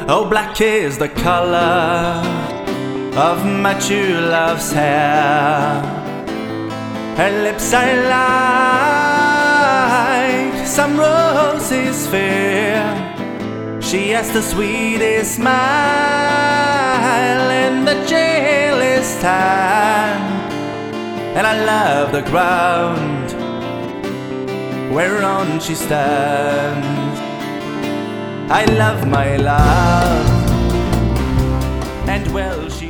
Oh, black is the color of my true love's hair. Her lips are like some roses fair. She has the sweetest smile in the jailest time. And I love the ground whereon she stands. I love my love, and well she